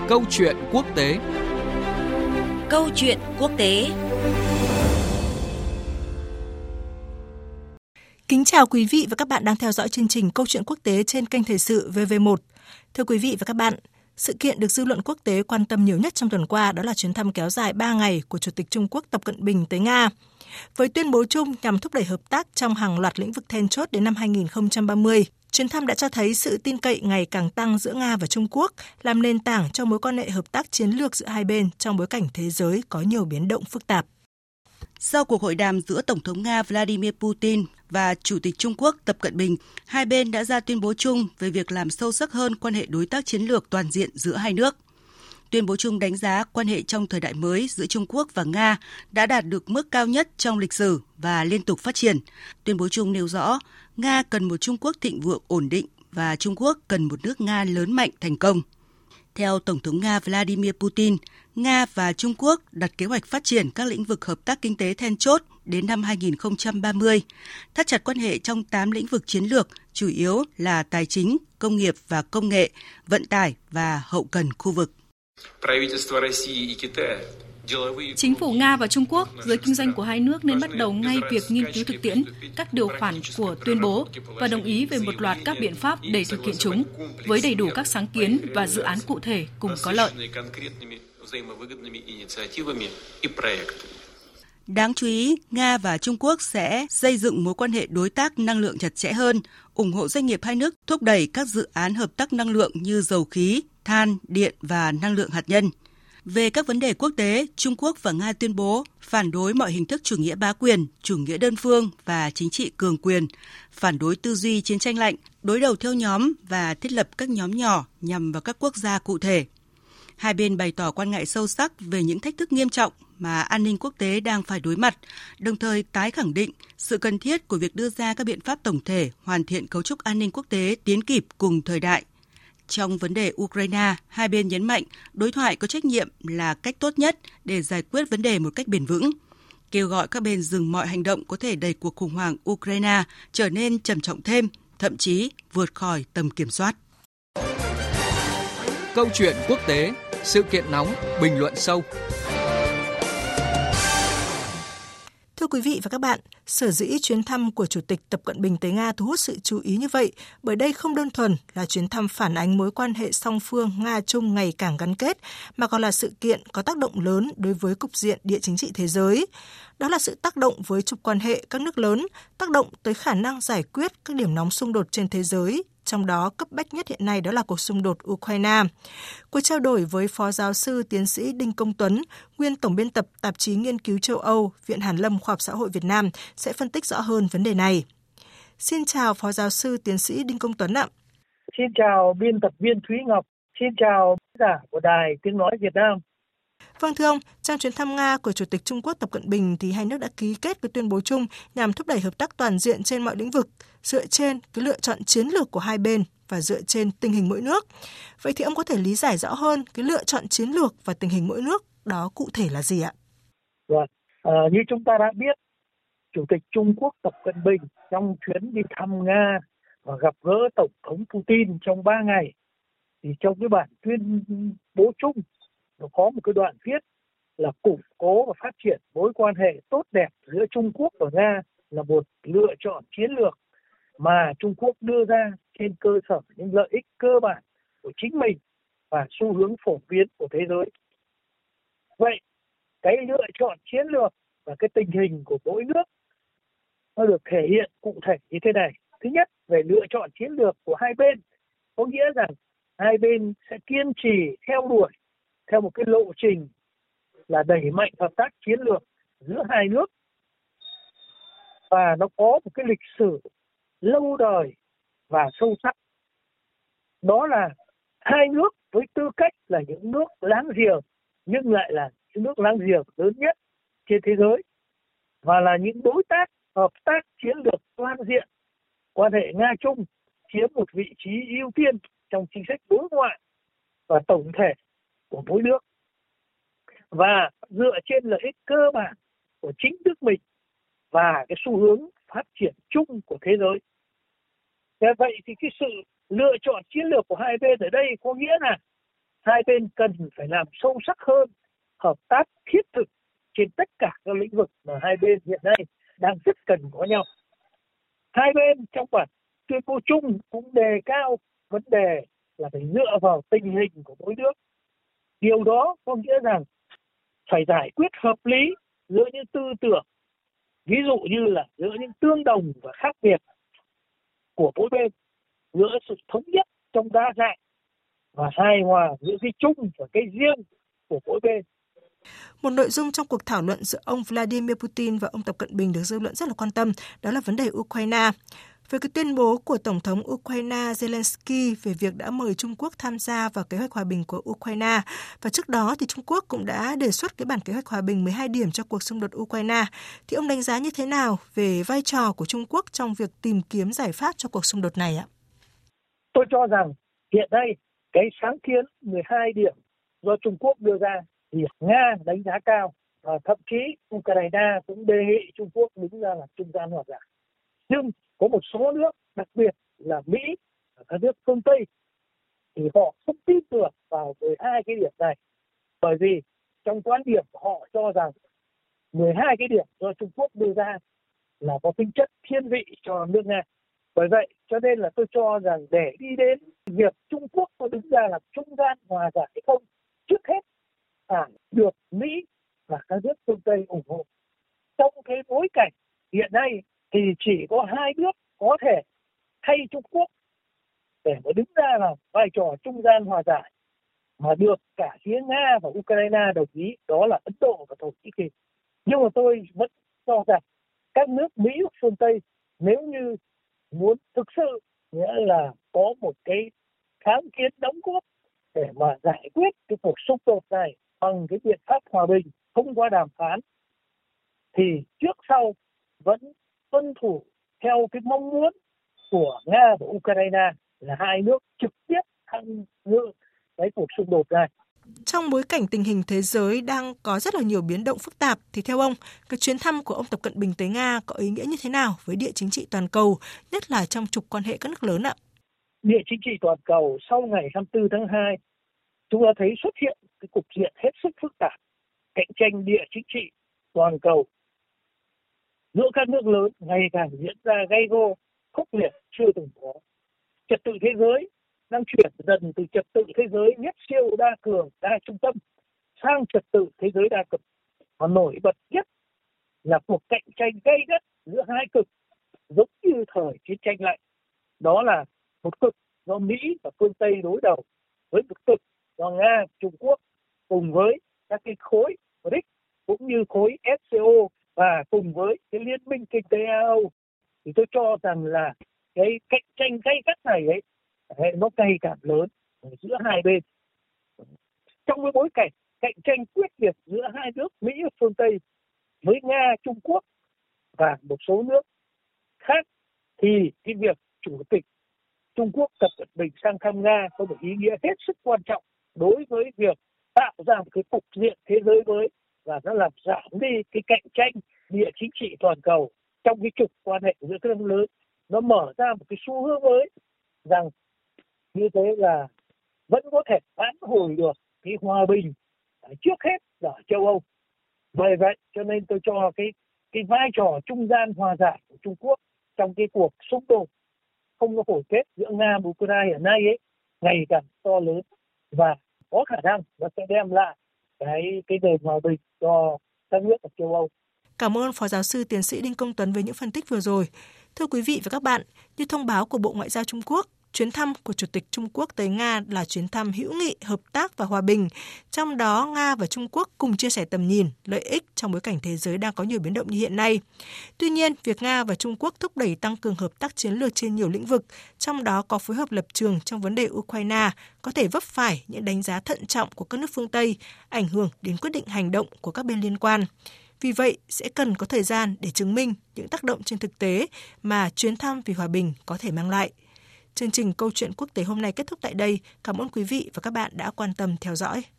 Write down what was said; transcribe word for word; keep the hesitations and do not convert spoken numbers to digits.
Câu chuyện quốc tế. Câu chuyện quốc tế. Kính chào quý vị và các bạn đang theo dõi chương trình Câu chuyện quốc tế trên kênh Thời sự vê vê một. Thưa quý vị và các bạn, sự kiện được dư luận quốc tế quan tâm nhiều nhất trong tuần qua đó là chuyến thăm kéo dài ba ngày của Chủ tịch Trung Quốc Tập Cận Bình tới Nga. Với tuyên bố chung nhằm thúc đẩy hợp tác trong hàng loạt lĩnh vực then chốt đến năm hai không ba mươi, chuyến thăm đã cho thấy sự tin cậy ngày càng tăng giữa Nga và Trung Quốc, làm nền tảng cho mối quan hệ hợp tác chiến lược giữa hai bên trong bối cảnh thế giới có nhiều biến động phức tạp. Sau cuộc hội đàm giữa Tổng thống Nga Vladimir Putin và Chủ tịch Trung Quốc Tập Cận Bình, hai bên đã ra tuyên bố chung về việc làm sâu sắc hơn quan hệ đối tác chiến lược toàn diện giữa hai nước. Tuyên bố chung đánh giá quan hệ trong thời đại mới giữa Trung Quốc và Nga đã đạt được mức cao nhất trong lịch sử và liên tục phát triển. Tuyên bố chung nêu rõ, Nga cần một Trung Quốc thịnh vượng ổn định và Trung Quốc cần một nước Nga lớn mạnh thành công. Theo Tổng thống Nga Vladimir Putin, Nga và Trung Quốc đặt kế hoạch phát triển các lĩnh vực hợp tác kinh tế then chốt đến năm hai không ba mươi, thắt chặt quan hệ trong tám lĩnh vực chiến lược, chủ yếu là tài chính, công nghiệp và công nghệ, vận tải và hậu cần khu vực. Chính phủ Nga và Trung Quốc, giới kinh doanh của hai nước nên bắt đầu ngay việc nghiên cứu thực tiễn các điều khoản của tuyên bố và đồng ý về một loạt các biện pháp để thực hiện chúng, với đầy đủ các sáng kiến và dự án cụ thể cùng có lợi. Đáng chú ý, Nga và Trung Quốc sẽ xây dựng mối quan hệ đối tác năng lượng chặt chẽ hơn, ủng hộ doanh nghiệp hai nước thúc đẩy các dự án hợp tác năng lượng như dầu khí, than, điện và năng lượng hạt nhân. Về các vấn đề quốc tế, Trung Quốc và Nga tuyên bố phản đối mọi hình thức chủ nghĩa bá quyền, chủ nghĩa đơn phương và chính trị cường quyền, phản đối tư duy chiến tranh lạnh, đối đầu theo nhóm và thiết lập các nhóm nhỏ nhằm vào các quốc gia cụ thể. Hai bên bày tỏ quan ngại sâu sắc về những thách thức nghiêm trọng mà an ninh quốc tế đang phải đối mặt, đồng thời tái khẳng định sự cần thiết của việc đưa ra các biện pháp tổng thể hoàn thiện cấu trúc an ninh quốc tế tiến kịp cùng thời đại. Trong vấn đề Ukraine, hai bên nhấn mạnh đối thoại có trách nhiệm là cách tốt nhất để giải quyết vấn đề một cách bền vững, kêu gọi các bên dừng mọi hành động có thể đẩy cuộc khủng hoảng Ukraine trở nên trầm trọng thêm, thậm chí vượt khỏi tầm kiểm soát. Câu chuyện quốc tế, sự kiện nóng, bình luận sâu. Thưa quý vị và các bạn, sở dĩ chuyến thăm của Chủ tịch Tập Cận Bình tới Nga thu hút sự chú ý như vậy, bởi đây không đơn thuần là chuyến thăm phản ánh mối quan hệ song phương Nga-Trung ngày càng gắn kết, mà còn là sự kiện có tác động lớn đối với cục diện địa chính trị thế giới. Đó là sự tác động với trục quan hệ các nước lớn, tác động tới khả năng giải quyết các điểm nóng xung đột trên thế giới, trong đó cấp bách nhất hiện nay đó là cuộc xung đột Ukraine. Cuộc trao đổi với Phó Giáo sư Tiến sĩ Đinh Công Tuấn, nguyên Tổng biên tập tạp chí nghiên cứu châu Âu, Viện Hàn lâm Khoa học Xã hội Việt Nam sẽ phân tích rõ hơn vấn đề này. Xin chào Phó Giáo sư Tiến sĩ Đinh Công Tuấn ạ. Xin chào biên tập viên Thúy Ngọc. Xin chào giả của Đài Tiếng Nói Việt Nam. Vâng thưa ông, trong chuyến thăm Nga của Chủ tịch Trung Quốc Tập Cận Bình thì hai nước đã ký kết cái tuyên bố chung nhằm thúc đẩy hợp tác toàn diện trên mọi lĩnh vực, dựa trên cái lựa chọn chiến lược của hai bên và dựa trên tình hình mỗi nước. Vậy thì ông có thể lý giải rõ hơn cái lựa chọn chiến lược và tình hình mỗi nước đó cụ thể là gì ạ? Rồi, à, như chúng ta đã biết, Chủ tịch Trung Quốc Tập Cận Bình trong chuyến đi thăm Nga và gặp gỡ Tổng thống Putin trong ba ngày, thì trong cái bản tuyên bố chung nó có một cái đoạn viết là củng cố và phát triển mối quan hệ tốt đẹp giữa Trung Quốc và Nga là một lựa chọn chiến lược mà Trung Quốc đưa ra trên cơ sở những lợi ích cơ bản của chính mình và xu hướng phổ biến của thế giới. Vậy cái lựa chọn chiến lược và cái tình hình của mỗi nước nó được thể hiện cụ thể như thế này. Thứ nhất, về lựa chọn chiến lược của hai bên, có nghĩa rằng hai bên sẽ kiên trì theo đuổi theo một cái lộ trình là đẩy mạnh hợp tác chiến lược giữa hai nước, và nó có một cái lịch sử lâu đời và sâu sắc. Đó là hai nước với tư cách là những nước láng giềng, nhưng lại là những nước láng giềng lớn nhất trên thế giới, và là những đối tác hợp tác chiến lược toàn diện. Quan hệ Nga-Trung chiếm một vị trí ưu tiên trong chính sách đối ngoại và tổng thể của mỗi nước, và dựa trên lợi ích cơ bản của chính nước mình và cái xu hướng phát triển chung của thế giới. Vậy thì cái sự lựa chọn chiến lược của hai bên ở đây có nghĩa là hai bên cần phải làm sâu sắc hơn, hợp tác thiết thực trên tất cả các lĩnh vực mà hai bên hiện nay đang rất cần có nhau. Hai bên trong bản tuyên bố chung cũng đề cao vấn đề là phải dựa vào tình hình của mỗi nước. Điều đó có nghĩa rằng phải giải quyết hợp lý giữa những tư tưởng, ví dụ như là giữa những tương đồng và khác biệt của mỗi bên, giữa sự thống nhất trong đa dạng và hài hòa giữa cái chung và cái riêng của mỗi bên. Một nội dung trong cuộc thảo luận giữa ông Vladimir Putin và ông Tập Cận Bình được dư luận rất là quan tâm, đó là vấn đề Ukraine. Về cái tuyên bố của Tổng thống Ukraine Zelensky về việc đã mời Trung Quốc tham gia vào kế hoạch hòa bình của Ukraine, và trước đó thì Trung Quốc cũng đã đề xuất cái bản kế hoạch hòa bình mười hai điểm cho cuộc xung đột Ukraine, thì ông đánh giá như thế nào về vai trò của Trung Quốc trong việc tìm kiếm giải pháp cho cuộc xung đột này ạ? Tôi cho rằng hiện nay cái sáng kiến mười hai điểm do Trung Quốc đưa ra thì Nga đánh giá cao, và thậm chí Ukraine cũng đề nghị Trung Quốc đứng ra làm trung gian hòa giải. Nhưng có một số nước, đặc biệt là Mỹ và các nước phương Tây, thì họ không tin tưởng vào mười hai cái điểm này, bởi vì trong quan điểm của họ cho rằng mười hai cái điểm do Trung Quốc đưa ra là có tính chất thiên vị cho nước Nga. Bởi vậy cho nên là tôi cho rằng để đi đến việc Trung Quốc có đứng ra làm trung gian hòa giải hay không, trước hết phải được Mỹ và các nước phương Tây ủng hộ. Trong cái bối cảnh hiện nay thì chỉ có hai nước có thể thay Trung Quốc để mà đứng ra làm vai trò trung gian hòa giải mà được cả phía Nga và Ukraine đồng ý, đó là Ấn Độ và Thổ Nhĩ Kỳ. Nhưng mà tôi vẫn cho rằng các nước Mỹ và phương Tây nếu như muốn thực sự nghĩa là có một cái sáng kiến đóng góp để mà giải quyết cái cuộc xung đột này bằng cái biện pháp hòa bình thông qua đàm phán, thì trước sau vẫn tuân thủ theo cái mong muốn của Nga và Ukraine là hai nước trực tiếp tham dự cái cuộc xung đột này. Trong bối cảnh tình hình thế giới đang có rất là nhiều biến động phức tạp, thì theo ông, cái chuyến thăm của ông Tập Cận Bình tới Nga có ý nghĩa như thế nào với địa chính trị toàn cầu, nhất là trong trục quan hệ các nước lớn ạ? Địa chính trị toàn cầu sau ngày hai mươi tư tháng hai, chúng ta thấy xuất hiện cái cục diện hết sức phức tạp, cạnh tranh địa chính trị toàn cầu giữa các nước lớn ngày càng diễn ra gay go, khốc liệt chưa từng có. Trật tự thế giới đang chuyển dần từ trật tự thế giới nhất siêu đa cường đa trung tâm sang trật tự thế giới đa cực, và nổi bật nhất là cuộc cạnh tranh gay gắt giữa hai cực giống như thời chiến tranh lạnh. Đó là một cực do Mỹ và phương Tây đối đầu với một cực do Nga, Trung Quốc cùng với các cái khối bê rích cũng như khối ép xê ô và cùng với cái liên minh kinh tế a âu. Thì tôi cho rằng là cái cạnh tranh gay gắt này ấy nó ngày càng lớn giữa hai bên. Trong cái bối cảnh cạnh tranh quyết liệt giữa hai nước Mỹ và phương Tây với Nga, Trung Quốc và một số nước khác, thì cái việc chủ tịch Trung Quốc Tập Cận Bình sang thăm Nga có một ý nghĩa hết sức quan trọng đối với việc tạo ra một cái cục diện thế giới mới, và nó làm giảm đi cái cạnh tranh địa chính trị toàn cầu trong cái trục quan hệ giữa các nước lớn. Nó mở ra một cái xu hướng mới rằng như thế là vẫn có thể vãn hồi được cái hòa bình trước hết ở châu Âu. Bởi vậy cho nên tôi cho cái cái vai trò trung gian hòa giải của Trung Quốc trong cái cuộc xung đột không có hồi kết giữa Nga và Ukraine hiện nay ấy ngày càng to lớn, và có khả năng nó sẽ đem lại cái cái nền hòa bình cho các nước ở châu Âu. Cảm ơn Phó Giáo sư Tiến sĩ Đinh Công Tuấn với những phân tích vừa rồi. Thưa quý vị và các bạn, như thông báo của Bộ Ngoại giao Trung Quốc, chuyến thăm của Chủ tịch Trung Quốc tới Nga là chuyến thăm hữu nghị, hợp tác và hòa bình. Trong đó, Nga và Trung Quốc cùng chia sẻ tầm nhìn, lợi ích trong bối cảnh thế giới đang có nhiều biến động như hiện nay. Tuy nhiên, việc Nga và Trung Quốc thúc đẩy tăng cường hợp tác chiến lược trên nhiều lĩnh vực, trong đó có phối hợp lập trường trong vấn đề Ukraine, có thể vấp phải những đánh giá thận trọng của các nước phương Tây, ảnh hưởng đến quyết định hành động của các bên liên quan. Vì vậy, sẽ cần có thời gian để chứng minh những tác động trên thực tế mà chuyến thăm vì hòa bình có thể mang lại. Chương trình Câu chuyện quốc tế hôm nay kết thúc tại đây. Cảm ơn quý vị và các bạn đã quan tâm theo dõi.